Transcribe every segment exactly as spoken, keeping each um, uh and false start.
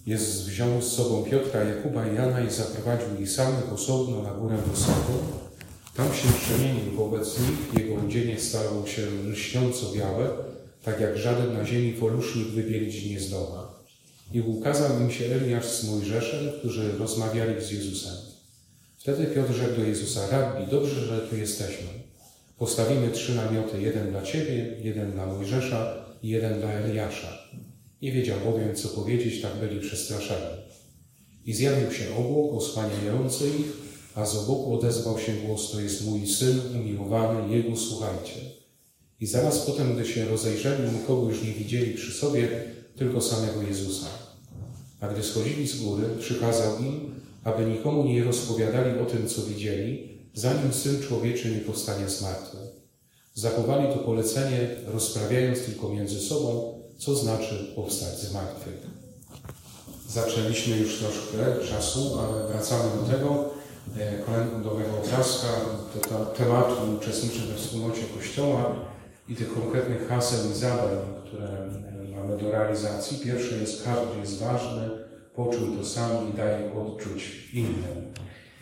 Jezus wziął z sobą Piotra, Jakuba i Jana i zaprowadził ich samych osobno na górę wysoką. Tam się przemienił wobec nich, jego odzienie stało się lśniąco białe, tak jak żaden na ziemi polusznik wybielić nie zdoła. I ukazał im się Eliasz z Mojżeszem, którzy rozmawiali z Jezusem. Wtedy Piotr rzekł do Jezusa: Rabbi, dobrze, że tu jesteśmy. Postawimy trzy namioty, jeden dla Ciebie, jeden dla Mojżesza i jeden dla Eliasza. Nie wiedział bowiem, co powiedzieć, tak byli przestraszeni. I zjawił się obłok osłaniający ich, a z obłoku odezwał się głos: to jest mój Syn umiłowany, Jego słuchajcie. I zaraz potem, gdy się rozejrzeli, nikogo już nie widzieli przy sobie, tylko samego Jezusa. A gdy schodzili z góry, przykazał im, aby nikomu nie rozpowiadali o tym, co widzieli, zanim Syn Człowieczy nie powstanie z martwych. Zachowali to polecenie, rozprawiając tylko między sobą, co znaczy powstać z martwych. Zaczęliśmy już troszkę czasu, ale wracamy do tego kolędowego obrazka, do, do tematu uczestniczych we wspólnocie Kościoła i tych konkretnych haseł i zadań, które mamy do realizacji. Pierwsze jest: każdy jest ważny, poczuj to sam i daj odczuć innym.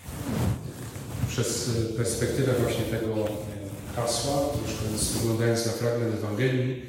Przez perspektywę właśnie tego hasła, już spoglądając na fragment Ewangelii,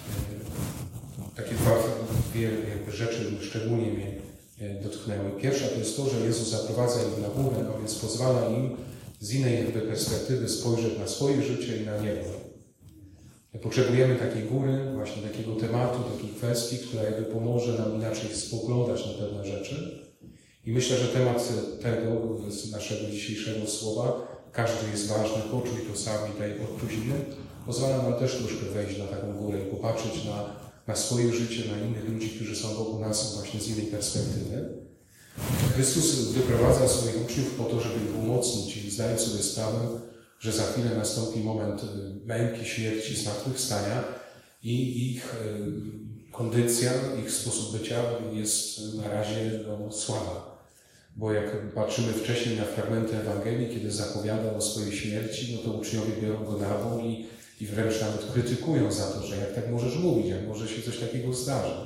takie dwa, dwie jakby rzeczy szczególnie mnie dotknęły. Pierwsza to jest to, że Jezus zaprowadza ich na górę, a więc pozwala im z innej jakby perspektywy spojrzeć na swoje życie i na niebo. Potrzebujemy takiej góry, właśnie takiego tematu, takiej kwestii, która jakby pomoże nam inaczej spoglądać na pewne rzeczy. I myślę, że temat tego, z naszego dzisiejszego słowa, każdy jest ważny, poczuj to sam i daj odczuć innym, pozwala nam też troszkę wejść na taką górę i popatrzeć na, na swoje życie, na innych ludzi, którzy są wokół nas właśnie z innej perspektywy. Chrystus wyprowadza swoich uczniów po to, żeby ich umocnić i zdając sobie sprawę, że za chwilę nastąpi moment męki, śmierci, zmartwychwstania i ich kondycja, ich sposób bycia jest na razie no, słaba. Bo jak patrzymy wcześniej na fragmenty Ewangelii, kiedy zapowiada o swojej śmierci, no to uczniowie biorą go na bok i, i wręcz nawet krytykują za to, że jak tak możesz mówić, jak może się coś takiego zdarzyć.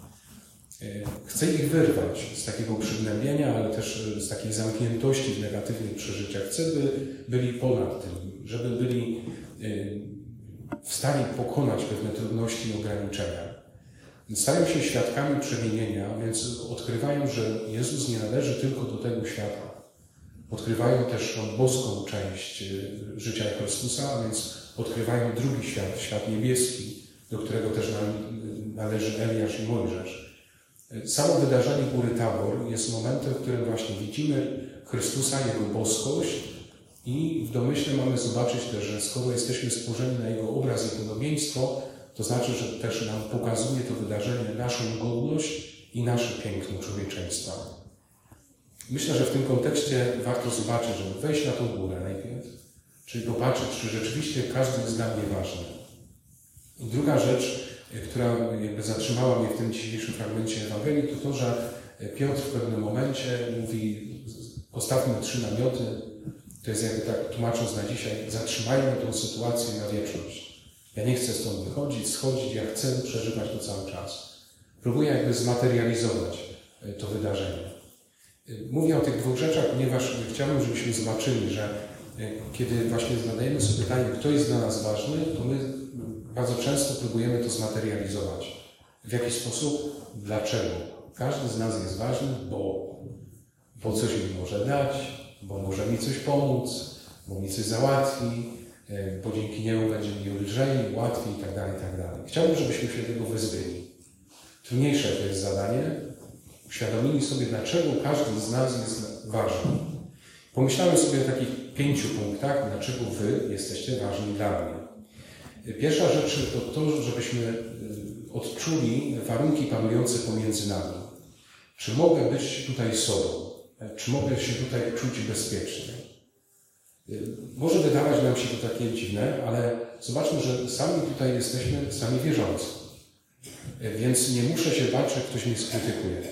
Chce ich wyrwać z takiego przygnębienia, ale też z takiej zamkniętości w negatywnych przeżyciach. Chce, by byli ponad tym, żeby byli w stanie pokonać pewne trudności i ograniczenia. Stają się świadkami przemienienia, więc odkrywają, że Jezus nie należy tylko do tego świata. Odkrywają też tą boską część życia Chrystusa, a więc odkrywają drugi świat, świat niebieski, do którego też należy Eliasz i Mojżesz. Samo wydarzenie Góry Tabor jest momentem, w którym właśnie widzimy Chrystusa, Jego boskość i w domyśle mamy zobaczyć też, że skoro jesteśmy stworzeni na Jego obraz i podobieństwo, to znaczy, że też nam pokazuje to wydarzenie naszą godność i nasze piękno człowieczeństwa. Myślę, że w tym kontekście warto zobaczyć, żeby wejść na tą górę najpierw, czyli popatrzeć, czy rzeczywiście każdy jest dla mnie ważny. I druga rzecz, która jakby zatrzymała mnie w tym dzisiejszym fragmencie Ewangelii, to to, że Piotr w pewnym momencie mówi: postawmy trzy namioty, to jest jakby tak tłumacząc na dzisiaj, zatrzymajmy tę sytuację na wieczność. Ja nie chcę stąd wychodzić, schodzić, ja chcę przeżywać to cały czas. Próbuję jakby zmaterializować to wydarzenie. Mówię o tych dwóch rzeczach, ponieważ chciałbym, żebyśmy zobaczyli, że kiedy właśnie zadajemy sobie pytanie, kto jest dla nas ważny, to my bardzo często próbujemy to zmaterializować. W jaki sposób? Dlaczego? Każdy z nas jest ważny, bo, bo coś mi może dać, bo może mi coś pomóc, bo mi coś załatwi, bo dzięki niemu będzie mi lżej, łatwiej itd., itd. Chciałbym, żebyśmy się tego wyzbyli. Trudniejsze to jest zadanie. Uświadomili sobie, dlaczego każdy z nas jest ważny. Pomyślałem sobie o takich pięciu punktach, dlaczego wy jesteście ważni dla mnie. Pierwsza rzecz to to, żebyśmy odczuli warunki panujące pomiędzy nami. Czy mogę być tutaj sobą? Czy mogę się tutaj czuć bezpiecznie? Może wydawać nam się to takie dziwne, ale zobaczmy, że sami tutaj jesteśmy, sami wierzący. Więc nie muszę się bać, że ktoś mnie skrytykuje.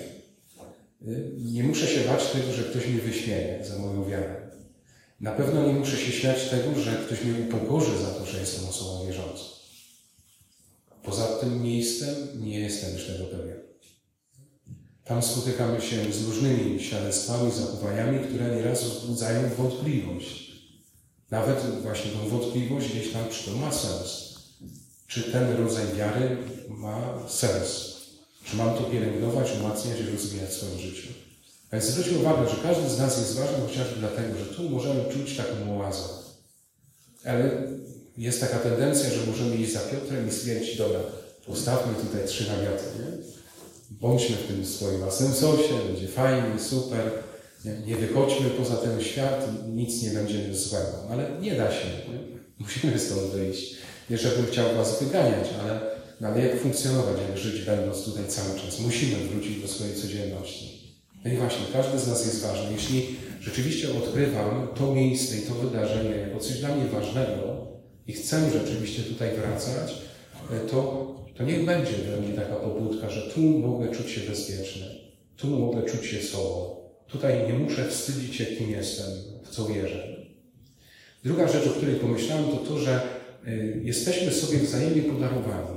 Nie muszę się bać tego, że ktoś mnie wyśmieje za moją wiarę. Na pewno nie muszę się śmiać tego, że ktoś mnie upokorzy za to, że jestem osobą wierzącą. Poza tym miejscem nie jestem już tego pewien. Tam spotykamy się z różnymi świadectwami, zachowaniami, które nieraz wzbudzają wątpliwość. Nawet właśnie tą wątpliwość gdzieś tam, czy to ma sens. Czy ten rodzaj wiary ma sens. Czy mam to pielęgnować, umacniać i rozwijać w swoim życiu. A więc zwróćmy uwagę, że każdy z nas jest ważny chociażby dlatego, że tu możemy czuć taką oazę. Ale jest taka tendencja, że możemy iść za Piotrem i stwierdzić, dobra, postawmy tutaj trzy namioty, nie? Bądźmy w tym swoim własnym sosie, będzie fajnie, super, nie, nie wychodźmy poza ten świat, nic nie będzie złego. Ale nie da się, nie? Musimy stąd wyjść. Nie, żebym chciał was wyganiać, ale, no ale jak funkcjonować, jak żyć będąc tutaj cały czas? Musimy wrócić do swojej codzienności. No i właśnie, każdy z nas jest ważny. Jeśli rzeczywiście odkrywam to miejsce i to wydarzenie jako coś dla mnie ważnego i chcę rzeczywiście tutaj wracać, to, to niech będzie we mnie taka pobudka, że tu mogę czuć się bezpieczny, tu mogę czuć się sobą. Tutaj nie muszę wstydzić się, kim jestem, w co wierzę. Druga rzecz, o której pomyślałem, to to, że y, jesteśmy sobie wzajemnie podarowani.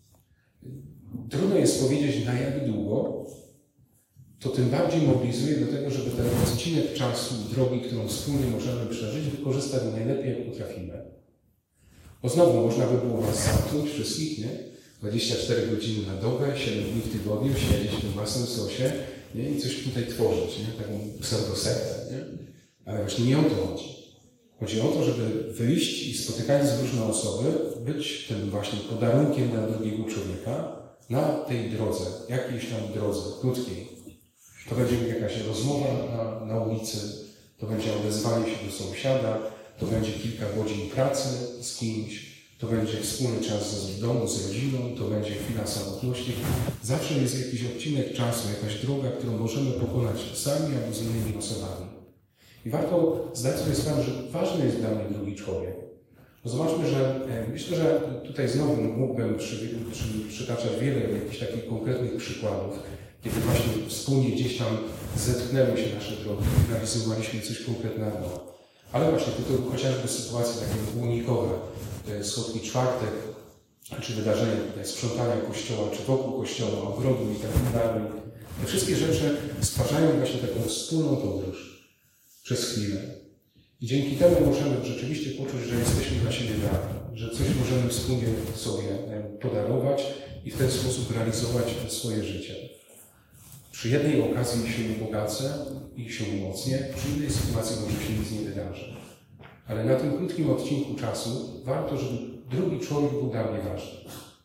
Trudno jest powiedzieć, na jak długo, to tym bardziej mobilizuje do tego, żeby ten odcinek czasu, drogi, którą wspólnie możemy przeżyć, wykorzystać najlepiej, jak potrafimy. Bo znowu można by było nas zamknąć wszystkich, nie? dwadzieścia cztery godziny na dobę, siedem dni w tygodniu, siedzieć w tym własnym sosie, nie? I coś tutaj tworzyć, nie? Taką pseudosektę, nie? Ale właśnie nie o to chodzi. Chodzi o to, żeby wyjść i spotykając różne osoby, być tym właśnie podarunkiem dla drugiego człowieka na tej drodze, jakiejś tam drodze, krótkiej. To będzie jakaś rozmowa na, na ulicy, to będzie odezwanie się do sąsiada, to będzie kilka godzin pracy z kimś, to będzie wspólny czas w domu, z rodziną, to będzie chwila samotności. Zawsze jest jakiś odcinek czasu, jakaś droga, którą możemy pokonać sami albo z innymi osobami. I warto zdać sobie sprawę, że ważny jest dla mnie drugi człowiek. Bo zobaczmy, że e, myślę, że tutaj znowu mógłbym przy, przy, przytaczać wiele jakichś takich konkretnych przykładów, kiedy właśnie wspólnie gdzieś tam zetknęły się nasze drogi, realizowaliśmy coś konkretnego. Ale właśnie tylko chociażby sytuacje takie unikowe, Schodki Czwartek, czy wydarzenia tutaj sprzątania kościoła, czy wokół kościoła, ogrodu i tak dalej. Te wszystkie rzeczy stwarzają właśnie taką wspólną podróż przez chwilę. I dzięki temu możemy rzeczywiście poczuć, że jesteśmy dla siebie darni, że coś możemy wspólnie sobie podarować i w ten sposób realizować swoje życie. Przy jednej okazji się ubogacę i się umocnię, przy innej sytuacji może się nic nie wydarzy. Ale na tym krótkim odcinku czasu warto, żeby drugi człowiek był dla mnie ważny.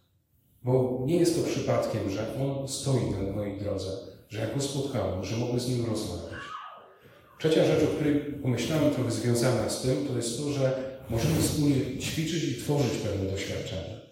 Bo nie jest to przypadkiem, że on stoi na mojej drodze, że ja go spotkałem, że mogę z nim rozmawiać. Trzecia rzecz, o której pomyślałem, trochę związana z tym, to jest to, że możemy wspólnie ćwiczyć i tworzyć pewne doświadczenia.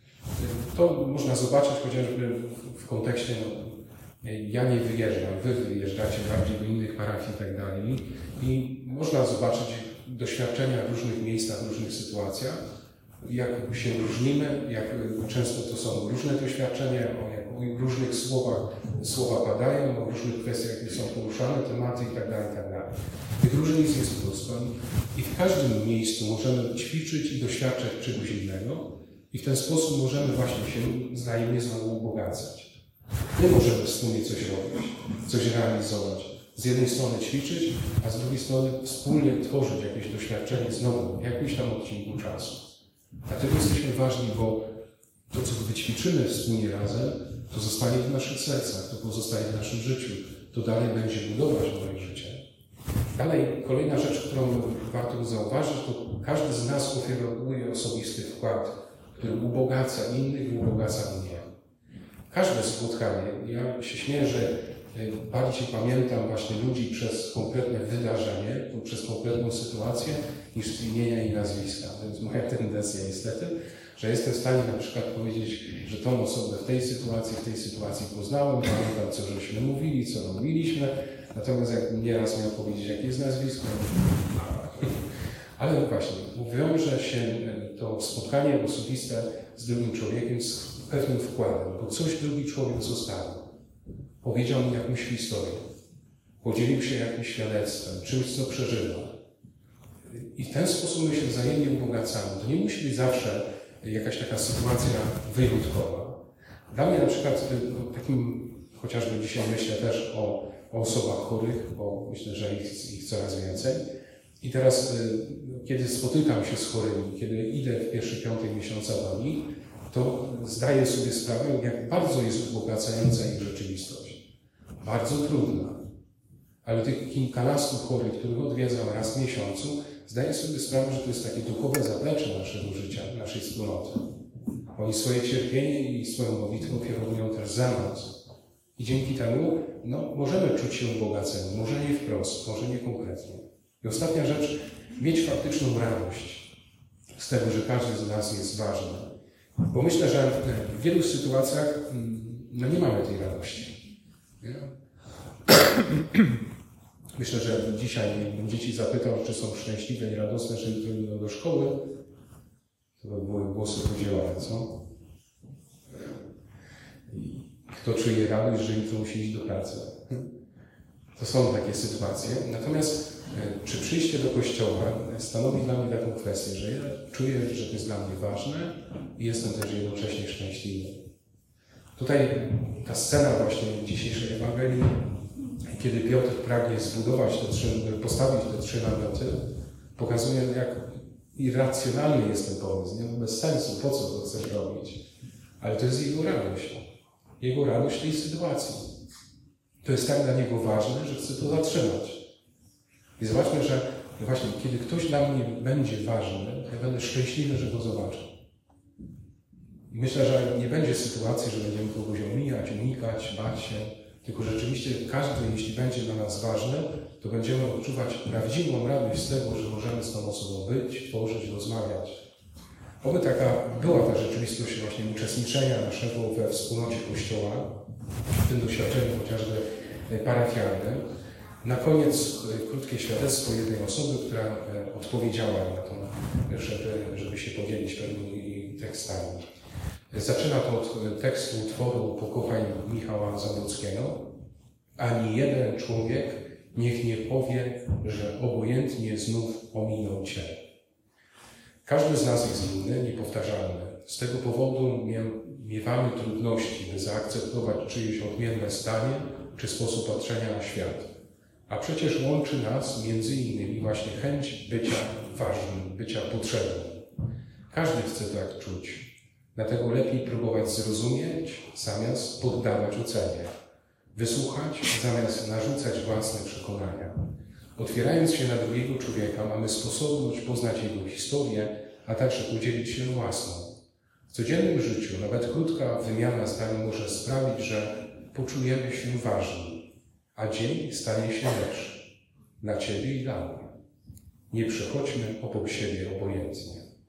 To można zobaczyć chociażby w kontekście, no, ja nie wyjeżdżam, wy wyjeżdżacie bardziej do innych parafii i tak dalej. I można zobaczyć doświadczenia w różnych miejscach, w różnych sytuacjach, jak się różnimy, jak często to są różne doświadczenia, o, jak o różnych słowach słowa padają, o różnych kwestiach, jakie są poruszane, tematy i tak dalej, i tak dalej. Tych różnic jest mnóstwo i w każdym miejscu możemy ćwiczyć i doświadczać czegoś innego i w ten sposób możemy właśnie się wzajemnie znowu ubogacać. My możemy wspólnie coś robić, coś realizować. Z jednej strony ćwiczyć, a z drugiej strony wspólnie tworzyć jakieś doświadczenie znowu w jakimś tam odcinku czasu. Dlatego jesteśmy ważni, bo to, co wyćwiczymy wspólnie razem, to zostanie w naszych sercach, to pozostaje w naszym życiu. To dalej będzie budować moje życie. Dalej, kolejna rzecz, którą warto zauważyć, to każdy z nas oferuje osobisty wkład, który ubogaca innych i ubogaca mnie. Każde spotkanie, ja się śmieję, że bardziej pamiętam właśnie ludzi przez konkretne wydarzenie, przez konkretną sytuację, niż z imienia i nazwiska. To jest moja tendencja niestety, że jestem w stanie na przykład powiedzieć, że tą osobę w tej sytuacji, w tej sytuacji poznałem, pamiętam, co żeśmy mówili, co robiliśmy, natomiast jak nieraz miał powiedzieć, jakie jest nazwisko, ale właśnie, wiąże się to spotkanie osobiste z drugim człowiekiem z pewnym wkładem, bo coś drugi człowiek zostawił. Powiedział mi jakąś historię, podzielił się jakimś świadectwem, czymś, co przeżywał. I w ten sposób my się wzajemnie ubogacamy. To nie musi być zawsze jakaś taka sytuacja wyjątkowa. Dla mnie na przykład takim chociażby dzisiaj myślę też o, o osobach chorych, bo myślę, że ich, ich coraz więcej. I teraz, kiedy spotykam się z chorymi, kiedy idę w pierwszy piątek miesiąca do nich, to zdaję sobie sprawę, jak bardzo jest wzbogacająca ich rzeczywistość. Bardzo trudna. Ale tych kilkunastu chorych, których odwiedzam raz w miesiącu, zdaję sobie sprawę, że to jest takie duchowe zaplecze naszego życia, naszej wspólnoty. Oni swoje cierpienie i swoją modlitwę ofiarują też za nas. I dzięki temu no, możemy czuć się ubogaceni, może nie wprost, może nie konkretnie. I ostatnia rzecz, mieć faktyczną radość z tego, że każdy z nas jest ważny. Bo myślę, że w wielu sytuacjach no, nie mamy tej radości. Nie? Myślę, że dzisiaj, jakbym dzieci zapytał, czy są szczęśliwe i radosne, że jutro idą do szkoły, to by były głosy podzielone, co? I kto czuje radość, że jutro musi iść do pracy? To są takie sytuacje. Natomiast czy przyjście do kościoła stanowi dla mnie taką kwestię, że ja czuję, że to jest dla mnie ważne i jestem też jednocześnie szczęśliwy. Tutaj ta scena właśnie dzisiejszej Ewangelii, kiedy Piotr pragnie zbudować te trzy, postawić te trzy namioty, pokazuje, jak irracjonalny jest ten pomysł, nie? Bez sensu, po co to chcesz robić. Ale to jest jego radość. Jego radość tej sytuacji. To jest tak dla niego ważne, że chce to zatrzymać. I zobaczmy, że właśnie kiedy ktoś dla mnie będzie ważny, ja będę szczęśliwy, że go zobaczę. I myślę, że nie będzie sytuacji, że będziemy kogoś omijać, unikać, bać się, tylko rzeczywiście każdy, jeśli będzie dla nas ważny, to będziemy odczuwać prawdziwą radość z tego, że możemy z tą osobą być, tworzyć, rozmawiać. Oby taka była ta rzeczywistość właśnie uczestniczenia naszego we wspólnocie Kościoła, w tym doświadczeniu chociażby parafialnym. Na koniec krótkie świadectwo jednej osoby, która odpowiedziała na to, żeby, żeby się podzielić pewnymi tekstami. Zaczyna to od tekstu utworu Pokochaj Michała Zabłockiego. Ani jeden człowiek niech nie powie, że obojętnie znów ominął Cię. Każdy z nas jest inny, niepowtarzalny. Z tego powodu miewamy trudności, by zaakceptować czyjeś odmienne zdanie czy sposób patrzenia na świat. A przecież łączy nas między innymi właśnie chęć bycia ważnym, bycia potrzebnym. Każdy chce tak czuć. Dlatego lepiej próbować zrozumieć, zamiast poddawać ocenie. Wysłuchać, zamiast narzucać własne przekonania. Otwierając się na drugiego człowieka, mamy sposobność poznać jego historię, a także podzielić się własną. W codziennym życiu nawet krótka wymiana zdań może sprawić, że poczujemy się ważni, a dzień stanie się lepszy. Dla Ciebie i dla mnie. Nie przechodźmy obok siebie obojętnie.